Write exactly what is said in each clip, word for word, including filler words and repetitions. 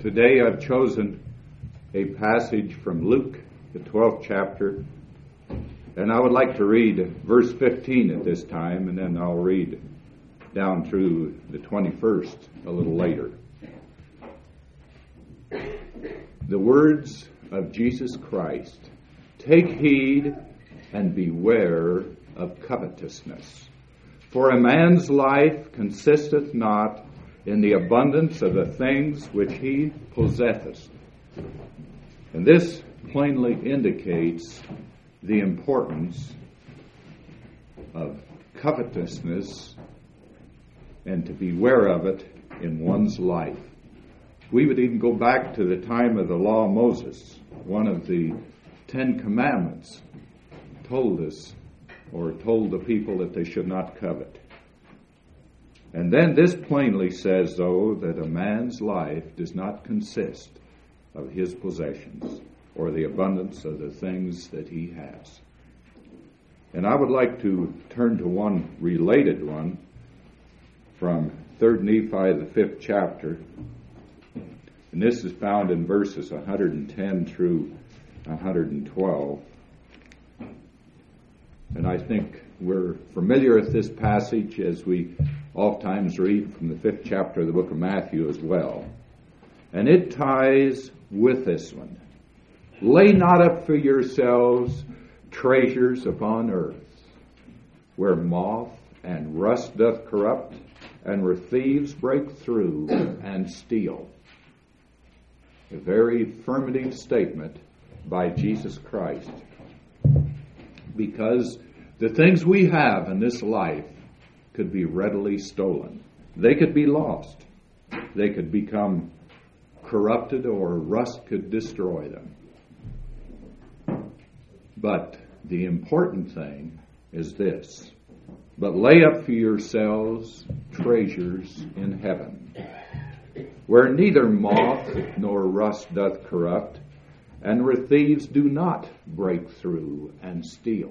Today I've chosen a passage from Luke, the twelfth chapter, and I would like to read verse fifteen at this time, and then I'll read down through the twenty-first a little later. The words of Jesus Christ, "Take heed and beware of covetousness, for a man's life consisteth not in the abundance of the things which he possesseth." And this plainly indicates the importance of covetousness and to beware of it in one's life. We would even go back to the time of the law of Moses. One of the Ten Commandments told us, or told the people, that they should not covet. And then this plainly says, though, that a man's life does not consist of his possessions or the abundance of the things that he has. And I would like to turn to one related one from Third Nephi, the fifth chapter. And this is found in verses one hundred ten through one hundred twelve. And I think we're familiar with this passage as we oftentimes read from the fifth chapter of the book of Matthew as well. And it ties with this one. "Lay not up for yourselves treasures upon earth, where moth and rust doth corrupt, and where thieves break through and steal." A very affirmative statement by Jesus Christ. Because the things we have in this life could be readily stolen. They could be lost. They could become corrupted, or rust could destroy them. But the important thing is this: "But lay up for yourselves treasures in heaven, where neither moth nor rust doth corrupt, and where thieves do not break through and steal."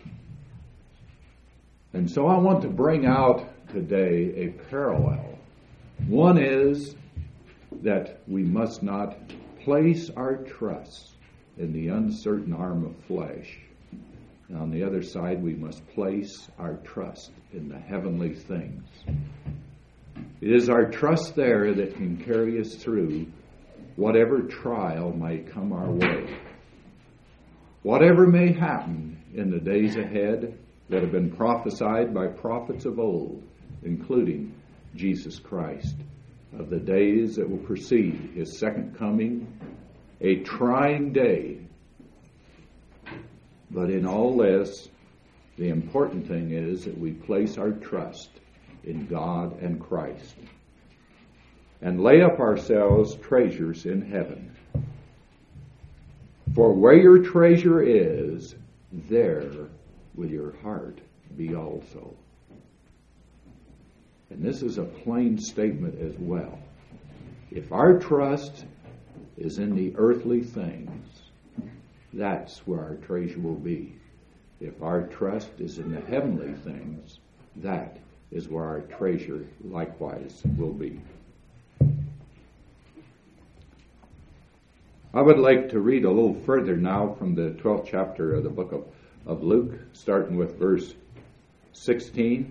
And so I want to bring out today a parallel. One is that we must not place our trust in the uncertain arm of flesh. And on the other side, we must place our trust in the heavenly things. It is our trust there that can carry us through whatever trial might come our way. Whatever may happen in the days ahead that have been prophesied by prophets of old, including Jesus Christ, of the days that will precede his second coming, a trying day. But in all this, the important thing is that we place our trust in God and Christ, and lay up ourselves treasures in heaven. For where your treasure is, there will your heart be also. And this is a plain statement as well. If our trust is in the earthly things, that's where our treasure will be. If our trust is in the heavenly things, that is where our treasure likewise will be. I would like to read a little further now from the twelfth chapter of the book of, of Luke, starting with verse sixteen.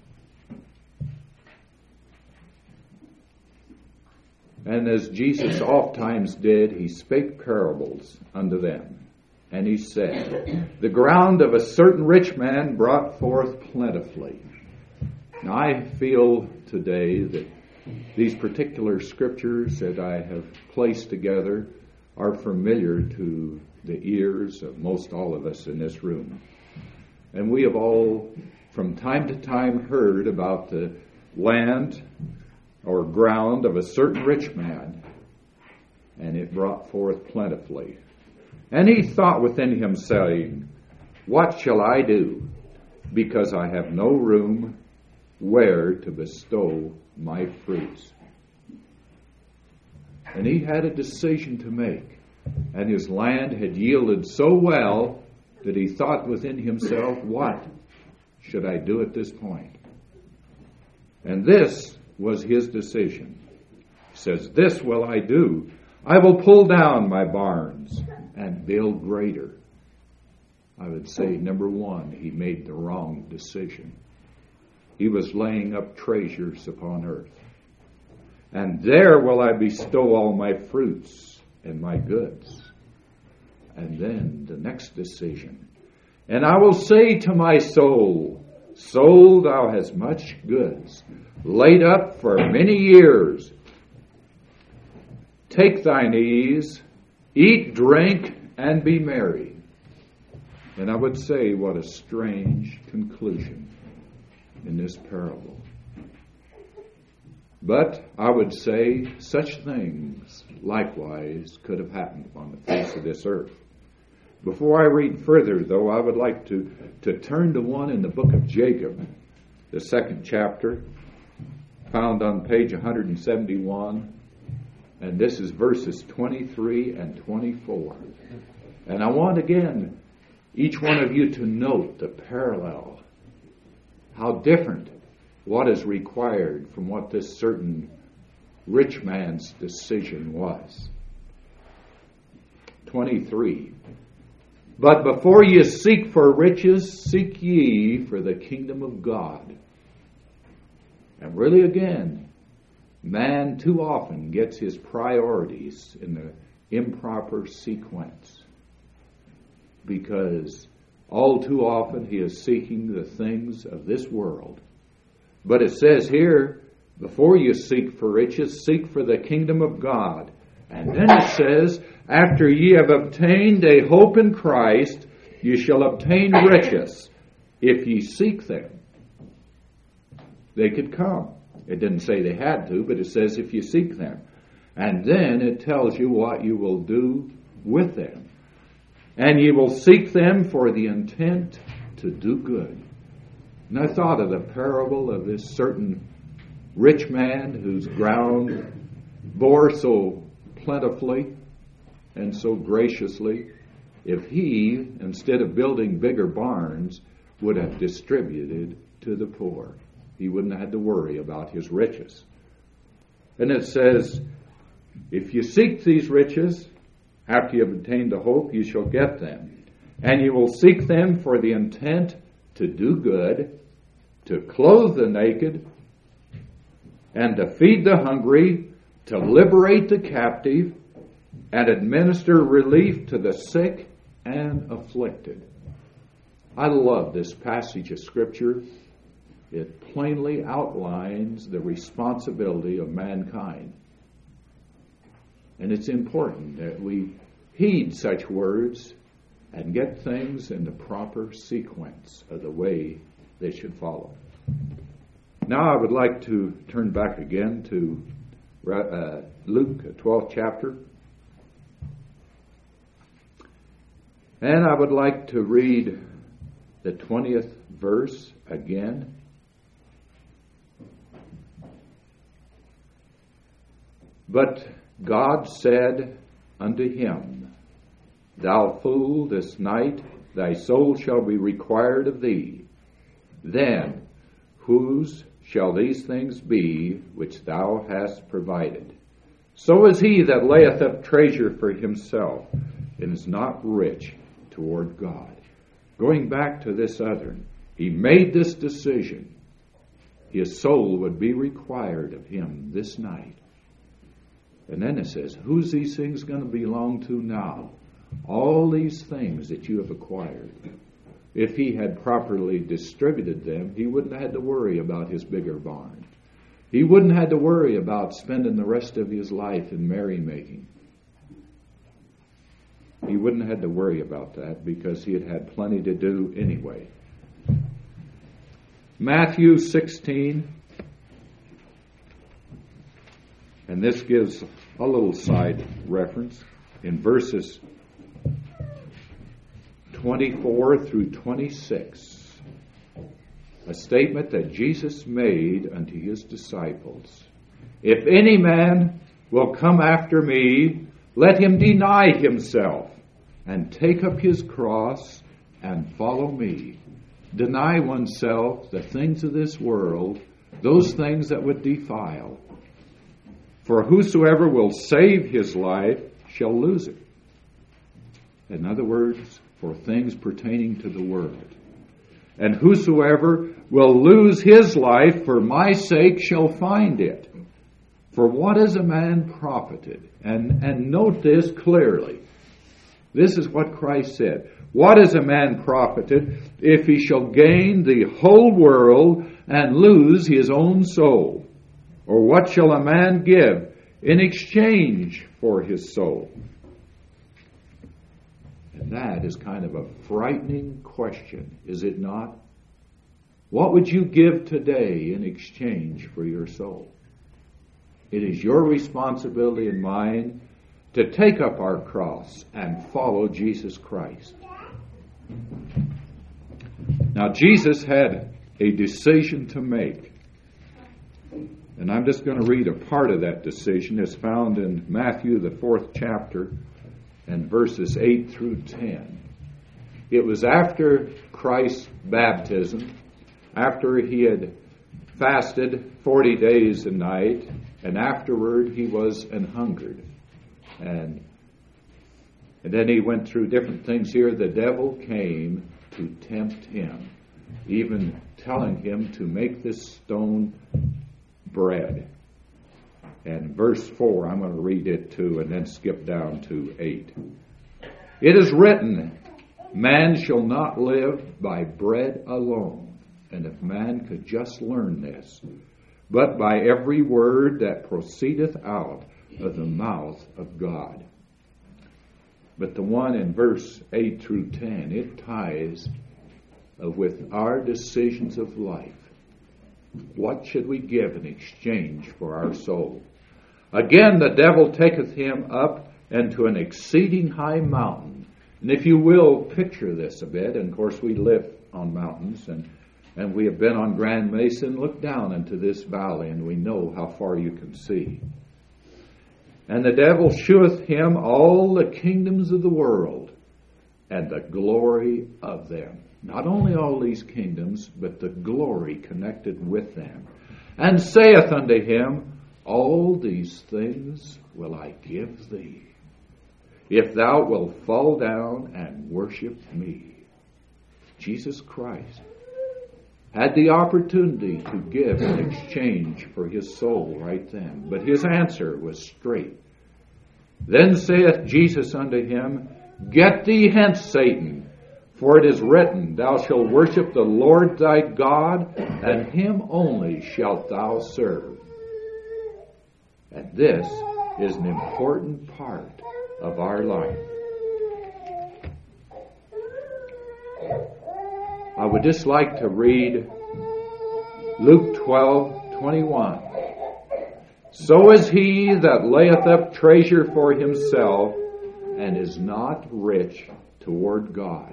"And as Jesus oft times did, he spake parables unto them. And he said, The ground of a certain rich man brought forth plentifully." Now I feel today that these particular scriptures that I have placed together are familiar to the ears of most all of us in this room. And we have all from time to time heard about the land or ground of a certain rich man, and it brought forth plentifully. "And he thought within him, saying, What shall I do? Because I have no room where to bestow my fruits." And he had a decision to make. And his land had yielded so well that he thought within himself, "What should I do at this point?" And this was his decision. He says, this will I do. I will pull down my barns and build greater. I would say, number one, he made the wrong decision. He was laying up treasures upon earth. And there will I bestow all my fruits and my goods. And then the next decision. And I will say to my soul, soul, thou hast much goods, laid up for many years. Take thine ease, eat, drink, and be merry. And I would say, what a strange conclusion in this parable. But I would say such things likewise could have happened on the face of this earth. Before I read further, though, I would like to, to turn to one in the book of Jacob, the second chapter, found on page one seventy-one. And this is verses twenty-three and twenty-four. And I want again each one of you to note the parallel, how different what is required from what this certain rich man's decision was. twenty-three. But before ye seek for riches, seek ye for the kingdom of God. And really again, man too often gets his priorities in the improper sequence, because all too often he is seeking the things of this world. But it says here, before you seek for riches, seek for the kingdom of God. And then it says, after ye have obtained a hope in Christ, ye shall obtain riches, if ye seek them. They could come. It didn't say they had to, but it says if you seek them. And then it tells you what you will do with them. And ye will seek them for the intent to do good. And I thought of the parable of this certain rich man whose ground bore so plentifully and so graciously. If he, instead of building bigger barns, would have distributed to the poor, he wouldn't have had to worry about his riches. And it says, if you seek these riches, after you have obtained the hope, you shall get them. And you will seek them for the intent to do good, to clothe the naked, and to feed the hungry, to liberate the captive, and administer relief to the sick and afflicted. I love this passage of Scripture. It plainly outlines the responsibility of mankind. And it's important that we heed such words and get things in the proper sequence of the way they should follow. Now I would like to turn back again to uh, Luke, twelfth chapter. And I would like to read the twentieth verse again. But God said unto him, Thou fool, this night thy soul shall be required of thee. Then whose shall these things be which thou hast provided? So is he that layeth up treasure for himself, and is not rich toward God. Going back to this other, he made this decision. His soul would be required of him this night. And then it says, who's these things going to belong to now? All these things that you have acquired. If he had properly distributed them, he wouldn't have had to worry about his bigger barn. He wouldn't have had to worry about spending the rest of his life in merrymaking. He wouldn't have had to worry about that because he had had plenty to do anyway. Matthew sixteen. And this gives a little side reference in verses twenty-four through twenty-six. A statement that Jesus made unto his disciples. If any man will come after me, let him deny himself and take up his cross and follow me. Deny oneself the things of this world, those things that would defile. For whosoever will save his life shall lose it. In other words, for things pertaining to the world. And whosoever will lose his life for my sake shall find it. For what is a man profited? And, and note this clearly. This is what Christ said. What is a man profited if he shall gain the whole world and lose his own soul? Or what shall a man give in exchange for his soul? And that is kind of a frightening question, is it not? What would you give today in exchange for your soul? It is your responsibility and mine to take up our cross and follow Jesus Christ. Now, Jesus had a decision to make. And I'm just going to read a part of that decision. It's found in Matthew, the fourth chapter, and verses eight through ten. It was after Christ's baptism, after he had fasted forty days and night, and afterward he was an hungered. And, and then he went through different things here. The devil came to tempt him, even telling him to make this stone bread. And verse four, I'm going to read it too, and then skip down to eight. It is written, man shall not live by bread alone. And if man could just learn this, but by every word that proceedeth out of the mouth of God. But the one in verse eight through ten, it ties with our decisions of life. What should we give in exchange for our soul? Again, the devil taketh him up into an exceeding high mountain. And if you will, picture this a bit. And of course, we live on mountains, and, and we have been on Grand Mesa and looked down into this valley, and we know how far you can see. And the devil sheweth him all the kingdoms of the world, and the glory of them. Not only all these kingdoms, but the glory connected with them. And saith unto him, all these things will I give thee, if thou wilt fall down and worship me. Jesus Christ had the opportunity to give in exchange for his soul right then. But his answer was straight. Then saith Jesus unto him, get thee hence, Satan, for it is written, thou shalt worship the Lord thy God, and him only shalt thou serve. And this is an important part of our life. I would just like to read Luke twelve twenty-one. So is he that layeth up treasure for himself and is not rich toward God.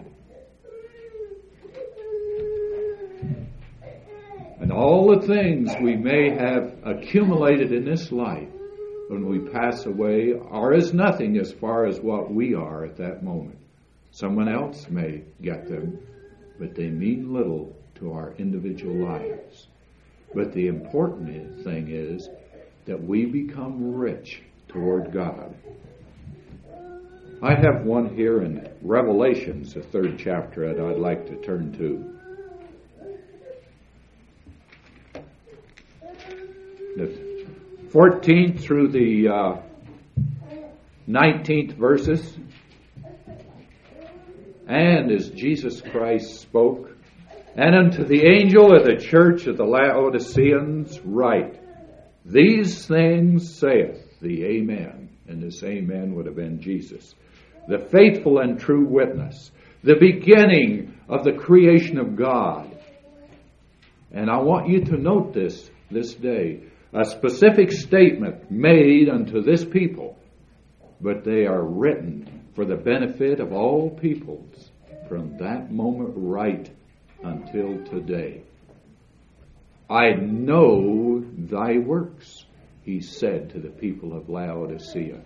And all the things we may have accumulated in this life when we pass away are as nothing as far as what we are at that moment. Someone else may get them, but they mean little to our individual lives. But the important thing is that we become rich toward God. I have one here in Revelations, the third chapter, that I'd like to turn to. The fourteenth through the uh, nineteenth verses. And as Jesus Christ spoke, and unto the angel of the church of the Laodiceans write, these things saith the Amen. And this Amen would have been Jesus, the faithful and true witness, the beginning of the creation of God. And I want you to note this this day. A specific statement made unto this people, but they are written for the benefit of all peoples from that moment right until today. I know thy works, he said to the people of Laodicea.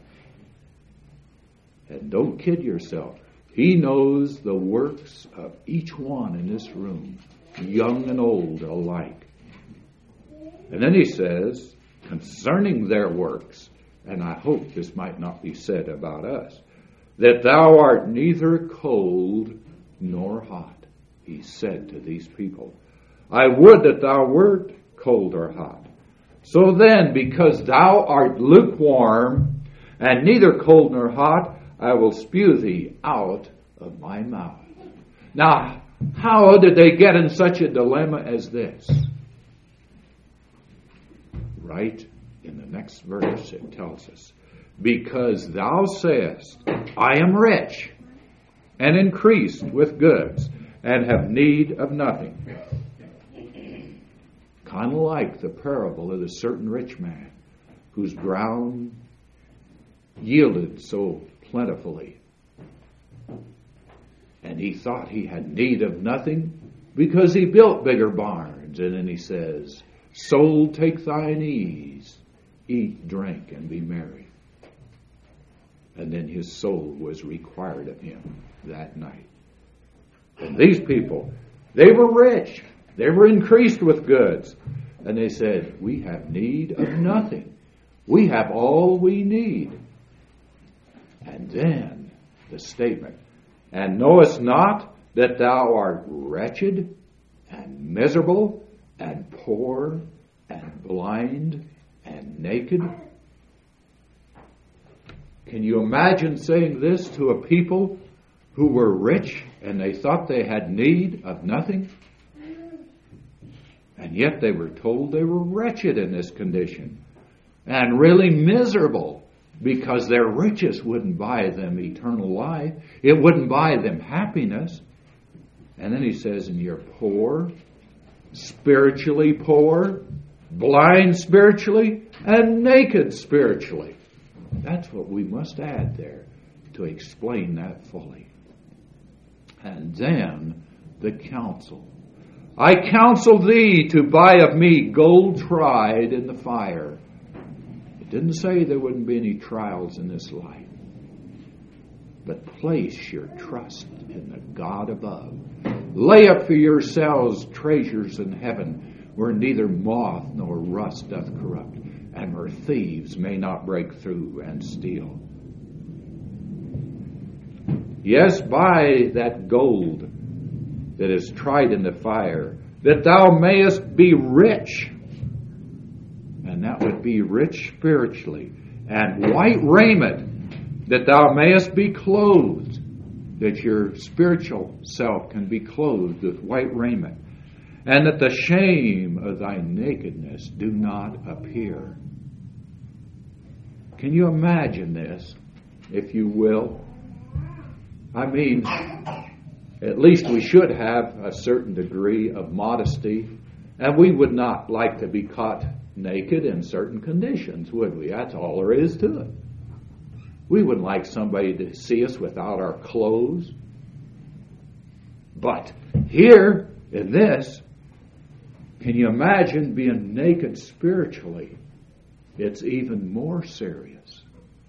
And don't kid yourself. He knows the works of each one in this room, young and old alike. And then he says, concerning their works, and I hope this might not be said about us, that thou art neither cold nor hot. He said to these people, I would that thou wert cold or hot. So then, because thou art lukewarm, and neither cold nor hot, I will spew thee out of my mouth. Now, how did they get in such a dilemma as this? Right in the next verse it tells us, because thou sayest, I am rich, and increased with goods, and have need of nothing. Kind of like the parable of the certain rich man, whose ground yielded so plentifully. And he thought he had need of nothing because he built bigger barns. And then he says, soul, take thine ease, eat, drink, and be merry. And then his soul was required of him that night. And these people, they were rich. They were increased with goods. And they said, we have need of nothing. We have all we need. And then the statement, and knowest not that thou art wretched and miserable and poor and blind and naked? Can you imagine saying this to a people who were rich and they thought they had need of nothing? And yet they were told they were wretched in this condition and really miserable because their riches wouldn't buy them eternal life. It wouldn't buy them happiness. And then he says, and you're poor, spiritually poor, blind spiritually, and naked spiritually. That's what we must add there to explain that fully. And then the counsel. I counsel thee to buy of me gold tried in the fire. It didn't say there wouldn't be any trials in this life. But place your trust in the God above. Lay up for yourselves treasures in heaven, where neither moth nor rust doth corrupt, and where thieves may not break through and steal. Yes, buy that gold that is tried in the fire, that thou mayest be rich. And that would be rich spiritually. And white raiment, that thou mayest be clothed, that your spiritual self can be clothed with white raiment, and that the shame of thy nakedness do not appear. Can you imagine this, if you will? I mean, at least we should have a certain degree of modesty, and we would not like to be caught naked in certain conditions, would we? That's all there is to it. We wouldn't like somebody to see us without our clothes. But here, in this, can you imagine being naked spiritually? It's even more serious.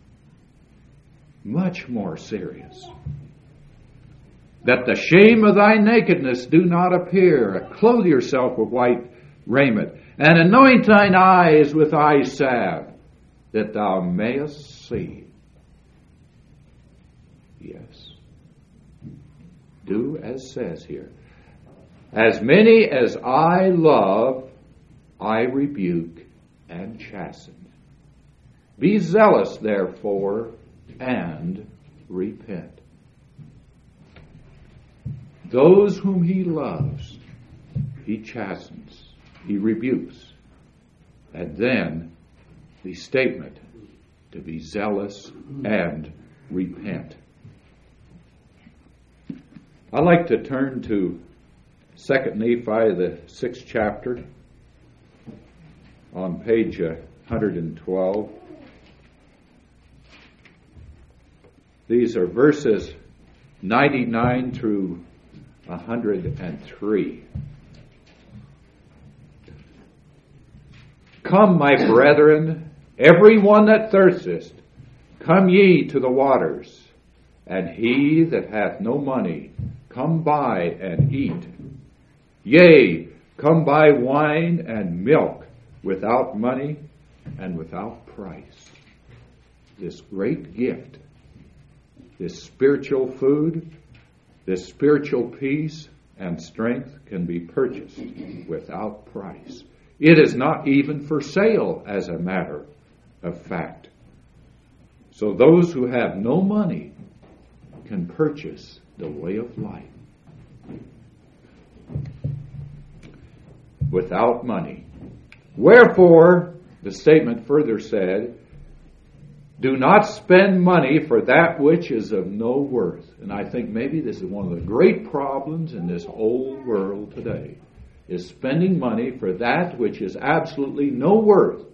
Much more serious. That the shame of thy nakedness do not appear. Clothe yourself with white raiment, and anoint thine eyes with eye salve, that thou mayest see. Yes. Do as says here. As many as I love, I rebuke and chasten. Be zealous, therefore, and repent. Those whom he loves, he chastens, he rebukes. And then the statement, to be zealous and repent. I'd like to turn to Second Nephi, the sixth chapter, on page one hundred twelve. These are verses ninety-nine through one hundred three. Come, my brethren, every one that thirsteth, come ye to the waters, and he that hath no money, come buy and eat. Yea, come buy wine and milk without money, and without price. This great gift, this spiritual food, this spiritual peace and strength can be purchased without price. It is not even for sale, as a matter of fact. So those who have no money can purchase the way of life without money. Wherefore, the statement further said, do not spend money for that which is of no worth. And I think maybe this is one of the great problems in this old world today, is spending money for that which is absolutely no worth.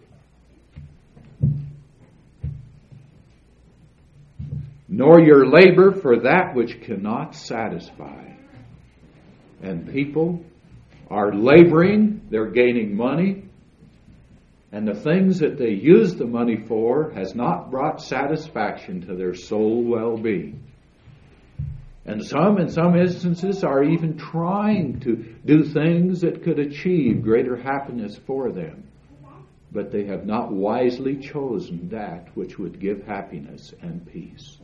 Nor your labor for that which cannot satisfy. And people are laboring, they're gaining money, and the things that they use the money for has not brought satisfaction to their soul well-being. And some, in some instances, are even trying to do things that could achieve greater happiness for them. But they have not wisely chosen that which would give happiness and peace.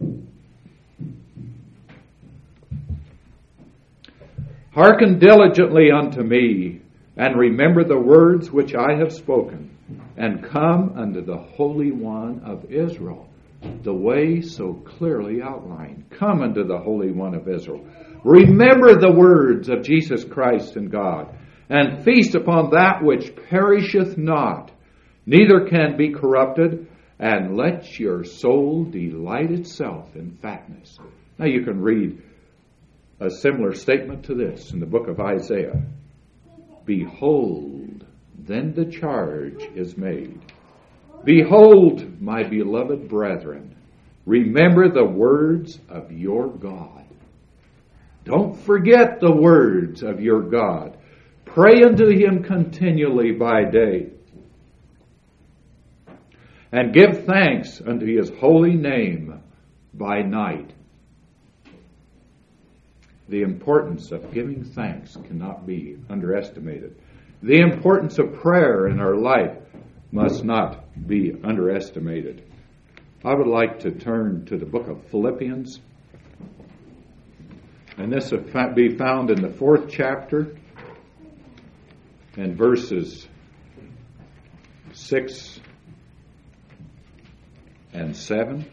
Hearken diligently unto me, and remember the words which I have spoken, and come unto the Holy One of Israel. The way so clearly outlined. Come unto the Holy One of Israel. Remember the words of Jesus Christ and God, and feast upon that which perisheth not, neither can be corrupted, and let your soul delight itself in fatness. Now you can read a similar statement to this in the book of Isaiah. Behold, then the charge is made. Behold, my beloved brethren, remember the words of your God. Don't forget the words of your God. Pray unto him continually by day, and give thanks unto his holy name by night. The importance of giving thanks cannot be underestimated. The importance of prayer in our life must not be underestimated. I would like to turn to the book of Philippians. And this will be found in the fourth chapter and verses six and seven.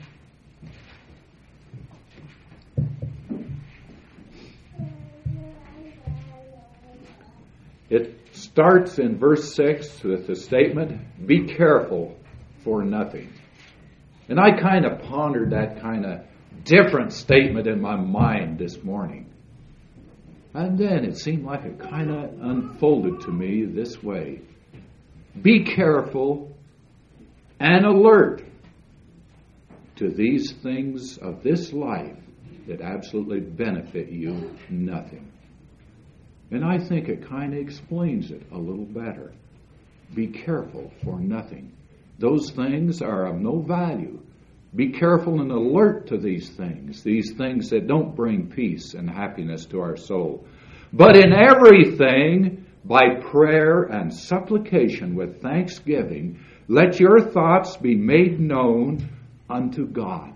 It starts in verse six with the statement, be careful for nothing. And I kind of pondered that kind of different statement in my mind this morning. And then it seemed like it kind of unfolded to me this way. Be careful and alert to these things of this life that absolutely benefit you nothing. And I think it kind of explains it a little better. Be careful for nothing. Those things are of no value. Be careful and alert to these things, these things that don't bring peace and happiness to our soul. But in everything, by prayer and supplication with thanksgiving, let your thoughts be made known unto God.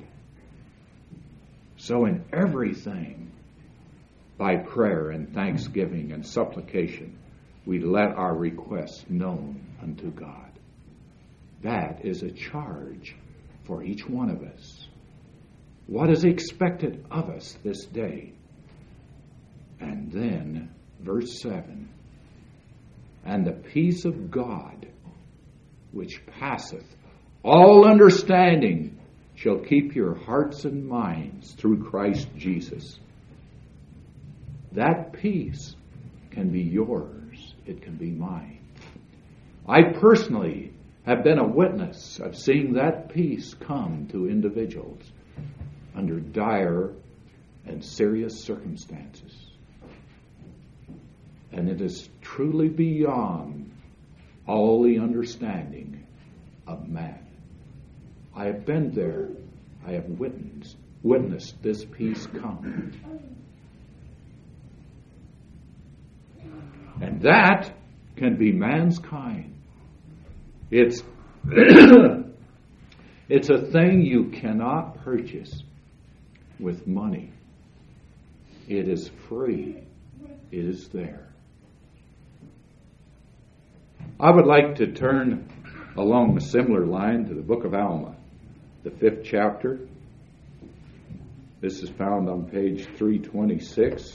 So in everything, by prayer and thanksgiving and supplication, we let our requests known unto God. That is a charge for each one of us. What is expected of us this day? And then, verse seven, and the peace of God, which passeth all understanding, shall keep your hearts and minds through Christ Jesus. That peace can be yours. It can be mine. I personally have been a witness of seeing that peace come to individuals under dire and serious circumstances. And it is truly beyond all the understanding of man. I have been there. I have witnessed, witnessed this peace come. And that can be man's kind. It's It's a thing you cannot purchase with money. It is free. It is there. I would like to turn along a similar line to the book of Alma, the fifth chapter. This is found on page three twenty-six.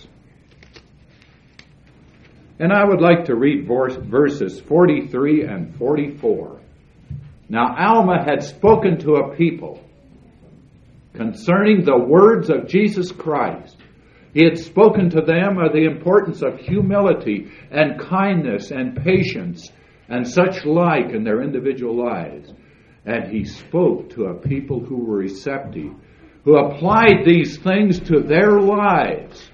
And I would like to read verses forty-three and forty-four. Now Alma had spoken to a people concerning the words of Jesus Christ. He had spoken to them of the importance of humility and kindness and patience and such like in their individual lives. And he spoke to a people who were receptive, who applied these things to their lives.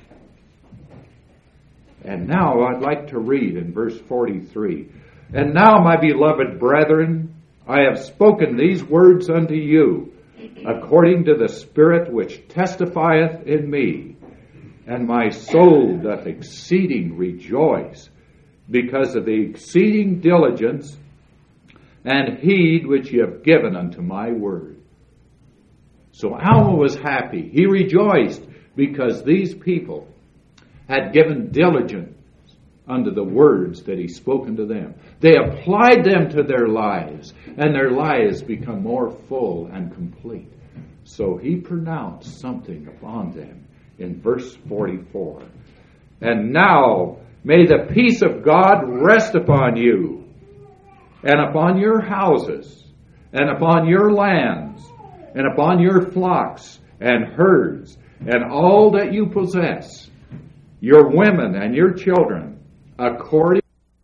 And now I'd like to read in verse forty-three. And now, my beloved brethren, I have spoken these words unto you, according to the Spirit which testifieth in me. And my soul doth exceeding rejoice, because of the exceeding diligence and heed which ye have given unto my word. So Alma was happy. He rejoiced because these people had given diligence unto the words that he spoken to them. They applied them to their lives, and their lives become more full and complete. So he pronounced something upon them in verse forty-four. And now may the peace of God rest upon you, and upon your houses, and upon your lands, and upon your flocks and herds, and all that you possess, your women and your children, according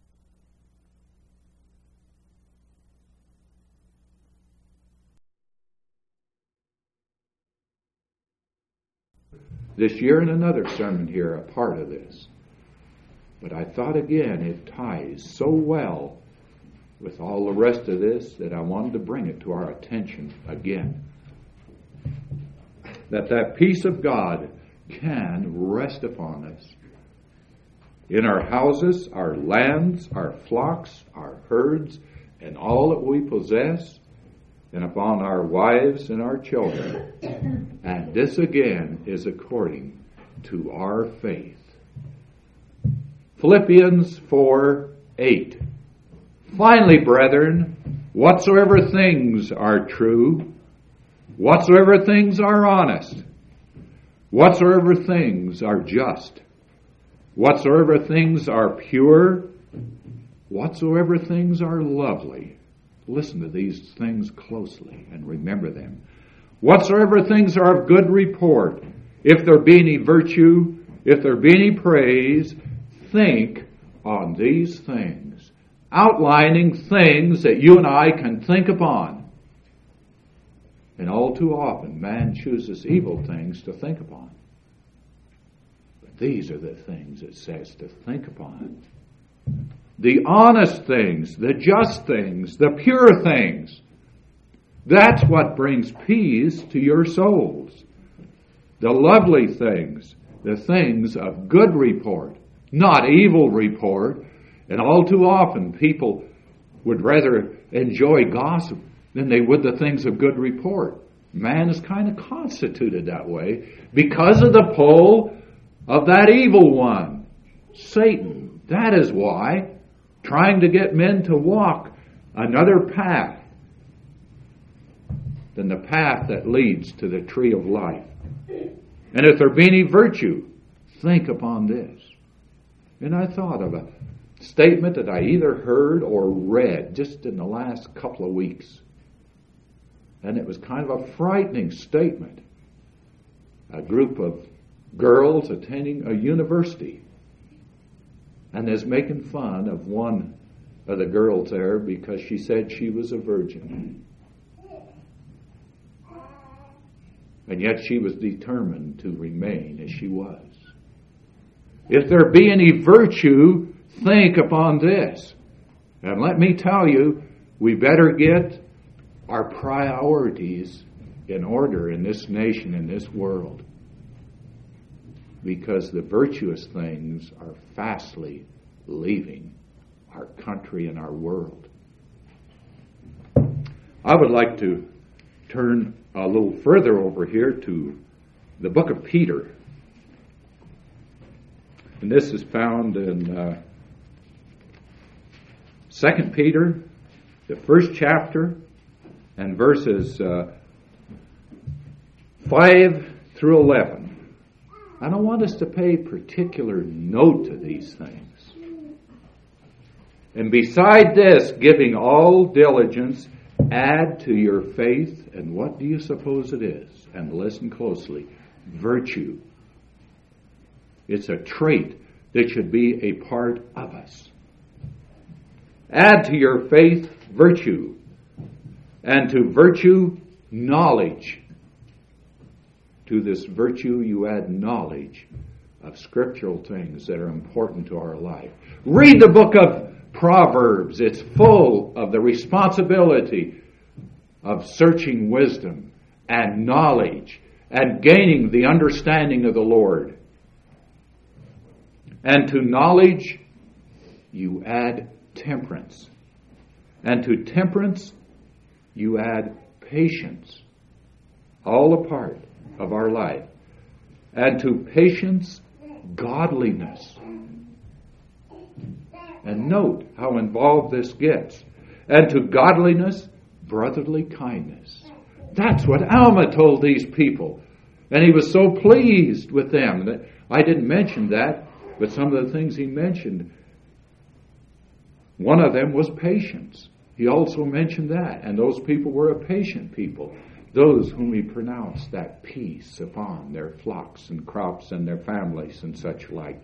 this year in another sermon here, a part of this. But I thought again it ties so well with all the rest of this that I wanted to bring it to our attention again. That that peace of God can rest upon us. In our houses, our lands, our flocks, our herds, and all that we possess, and upon our wives and our children. And this again is according to our faith. Philippians four eight. Finally, brethren, whatsoever things are true, whatsoever things are honest, whatsoever things are just, whatsoever things are pure, whatsoever things are lovely. Listen to these things closely and remember them. Whatsoever things are of good report, if there be any virtue, if there be any praise, think on these things. Outlining things that you and I can think upon. And all too often, man chooses evil things to think upon. But these are the things it says to think upon. The honest things, the just things, the pure things. That's what brings peace to your souls. The lovely things, the things of good report, not evil report. And all too often people would rather enjoy gossip than they would the things of good report. Man is kind of constituted that way because of the pull of that evil one, Satan. That is why, trying to get men to walk another path than the path that leads to the tree of life. And if there be any virtue, think upon this. And I thought of a statement that I either heard or read just in the last couple of weeks. And it was kind of a frightening statement. A group of girls attending a university. And is making fun of one of the girls there because she said she was a virgin. And yet she was determined to remain as she was. If there be any virtue, think upon this. And let me tell you, we better get our priorities in order in this nation, in this world. Because the virtuous things are fastly leaving our country and our world. I would like to turn a little further over here to the book of Peter. And this is found in uh, Second Peter, the first chapter, and verses uh, five through eleven. I don't want us to pay particular note to these things. And beside this, giving all diligence, add to your faith, and what do you suppose it is? And listen closely. Virtue. It's a trait that should be a part of us. Add to your faith virtue, and to virtue knowledge. To this virtue you add knowledge of scriptural things that are important to our life. Read the book of Proverbs. It's full of the responsibility of searching wisdom and knowledge and gaining the understanding of the Lord. And to knowledge you add temperance. And to temperance you add patience. All a part of our life. And to patience, godliness. And note how involved this gets. And to godliness, brotherly kindness. That's what Alma told these people. And he was so pleased with them. That I didn't mention that, but some of the things he mentioned, one of them was patience. He also mentioned that. And those people were a patient people. Those whom he pronounced that peace upon their flocks and crops and their families and such like.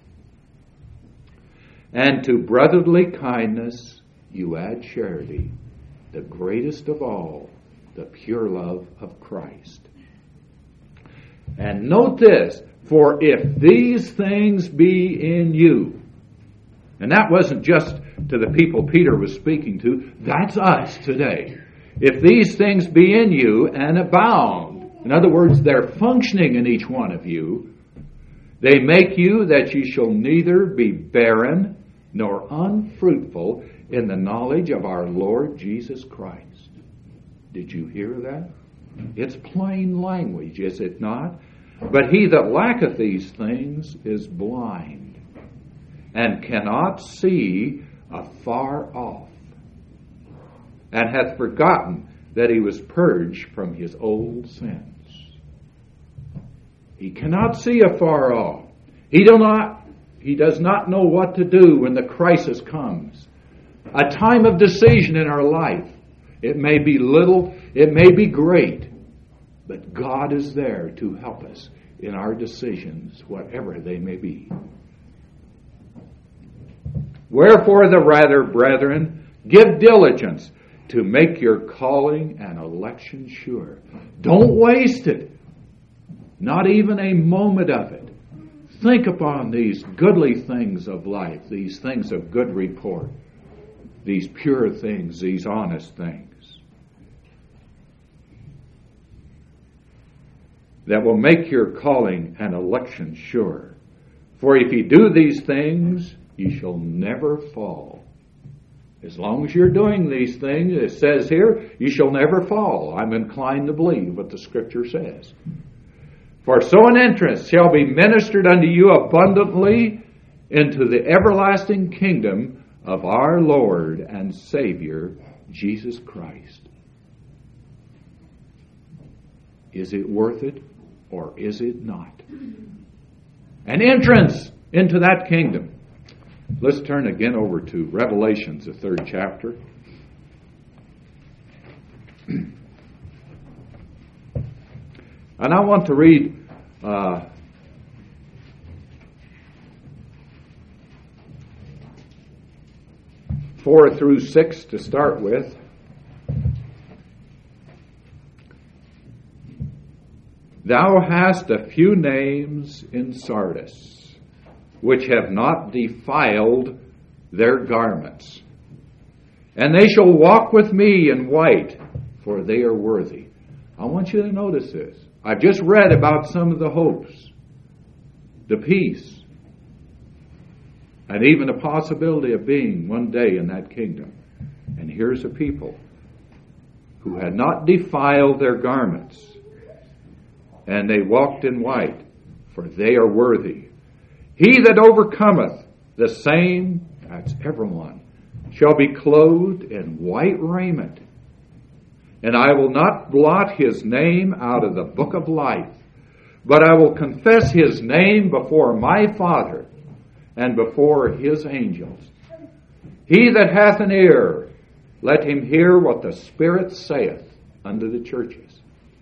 And to brotherly kindness you add charity, the greatest of all, the pure love of Christ. And note this, for if these things be in you, and that wasn't just to the people Peter was speaking to, that's us today. If these things be in you and abound, in other words, they're functioning in each one of you, they make you that ye shall neither be barren nor unfruitful in the knowledge of our Lord Jesus Christ. Did you hear that? It's plain language, is it not? But he that lacketh these things is blind, and cannot see afar off, and hath forgotten that he was purged from his old sins. He cannot see afar off. He do not, he does not know what to do when the crisis comes. A time of decision in our life. It may be little, it may be great, but God is there to help us in our decisions, whatever they may be. Wherefore the rather, brethren, give diligence to make your calling and election sure. Don't waste it. Not even a moment of it. Think upon these goodly things of life, these things of good report, these pure things, these honest things, that will make your calling and election sure. For if ye do these things, ye shall never fall. As long as you're doing these things, it says here, you shall never fall. I'm inclined to believe what the Scripture says. For so an entrance shall be ministered unto you abundantly into the everlasting kingdom of our Lord and Savior, Jesus Christ. Is it worth it or is it not? An entrance into that kingdom. Let's turn again over to Revelations, the third chapter. And I want to read uh, four through six to start with. Thou hast a few names in Sardis, which have not defiled their garments. And they shall walk with me in white, for they are worthy. I want you to notice this. I've just read about some of the hopes, the peace, and even the possibility of being one day in that kingdom. And here's a people who had not defiled their garments, and they walked in white, for they are worthy. He that overcometh, the same, that's everyone, shall be clothed in white raiment. And I will not blot his name out of the book of life, but I will confess his name before my Father and before his angels. He that hath an ear, let him hear what the Spirit saith unto the churches.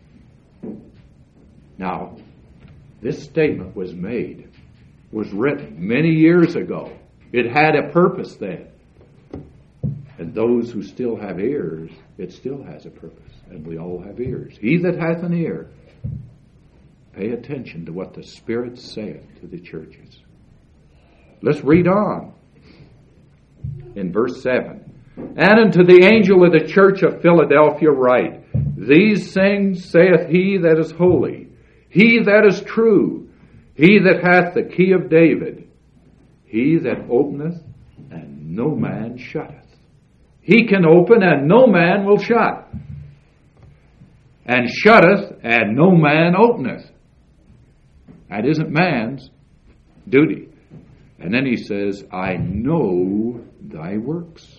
Now, this statement was made, was written many years ago. It had a purpose then. And those who still have ears, it still has a purpose. And we all have ears. He that hath an ear, pay attention to what the Spirit saith to the churches. Let's read on. In verse seven. And unto the angel of the church of Philadelphia write, These things saith he that is holy, he that is true, he that hath the key of David, he that openeth and no man shutteth. He can open and no man will shut. And shutteth and no man openeth. That isn't man's duty. And then he says, I know thy works.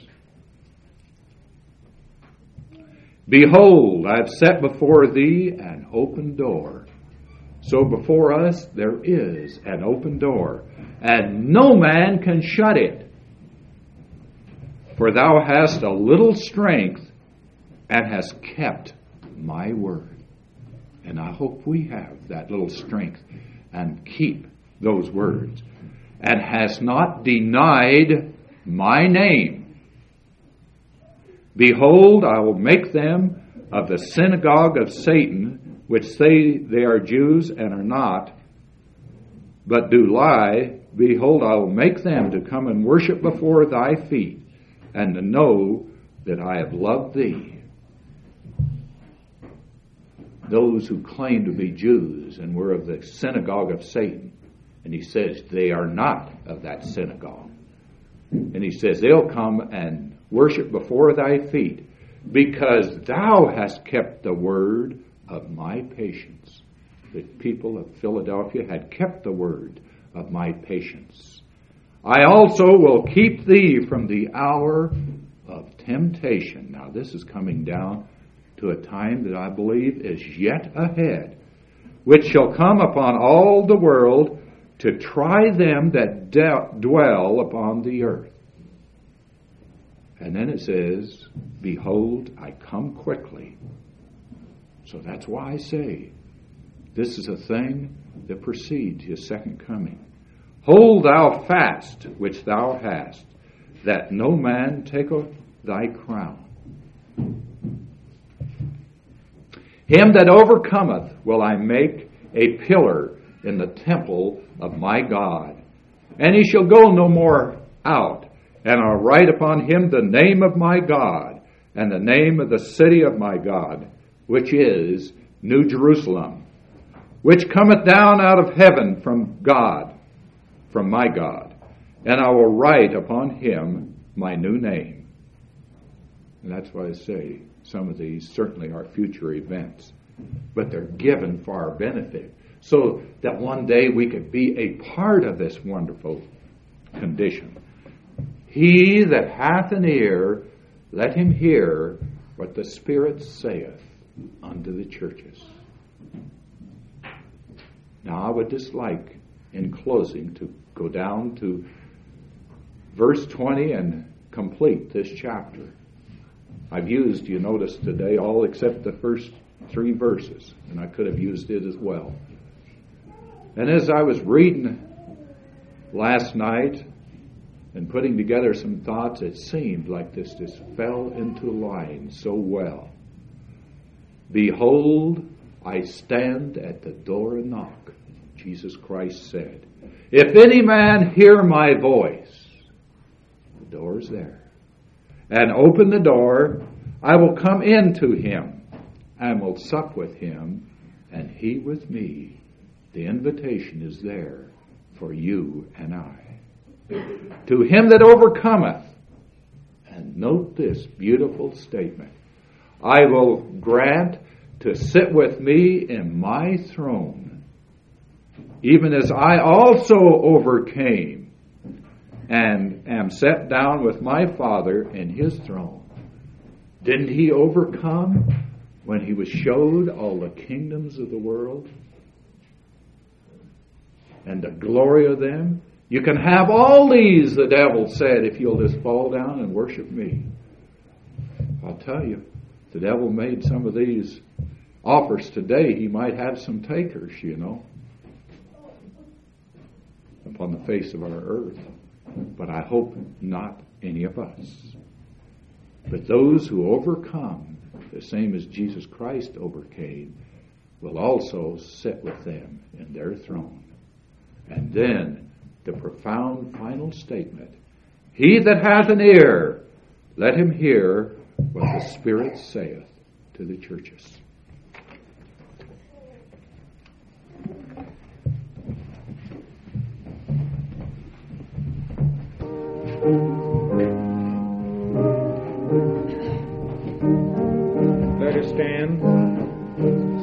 Behold, I have set before thee an open door. So before us there is an open door, and no man can shut it. For thou hast a little strength, and hast kept my word. And I hope we have that little strength, and keep those words. And hast not denied my name. Behold, I will make them of the synagogue of Satan, which say they are Jews and are not, but do lie. Behold, I will make them to come and worship before thy feet, and to know that I have loved thee. Those who claim to be Jews and were of the synagogue of Satan. And he says they are not of that synagogue. And he says they'll come and worship before thy feet, because thou hast kept the word of my patience. The people of Philadelphia had kept the word of my patience. I also will keep thee from the hour of temptation. Now this is coming down to a time that I believe is yet ahead, which shall come upon all the world to try them that de- dwell upon the earth. And then it says, Behold, I come quickly. So that's why I say, this is a thing that precedes his second coming. Hold thou fast which thou hast, that no man take thy crown. Him that overcometh will I make a pillar in the temple of my God, and he shall go no more out. And I'll write upon him the name of my God, and the name of the city of my God, which is New Jerusalem, which cometh down out of heaven from God, from my God. And I will write upon him my new name. And that's why I say some of these certainly are future events, but they're given for our benefit, so that one day we could be a part of this wonderful condition. He that hath an ear, let him hear what the Spirit saith unto the churches. Now I would just like, in closing, to go down to verse twenty and complete this chapter. I've used, you notice today, all except the first three verses, and I could have used it as well. And as I was reading last night and putting together some thoughts, it seemed like this just fell into line so well. Behold, I stand at the door and knock, Jesus Christ said. If any man hear my voice, the door is there, and open the door, I will come in to him and will sup with him, and he with me. The invitation is there for you and I. To him that overcometh, and note this beautiful statement, I will grant to sit with me in my throne, even as I also overcame and am set down with my Father in his throne. Didn't he overcome when he was showed all the kingdoms of the world and the glory of them? You can have all these, the devil said, if you'll just fall down and worship me. I'll tell you, if the devil made some of these offers today, he might have some takers, you know, upon the face of our earth. But I hope not any of us. But those who overcome, the same as Jesus Christ overcame, will also sit with them in their throne. And then the profound final statement, he that hath an ear, let him hear what the Spirit saith to the churches. Let us stand.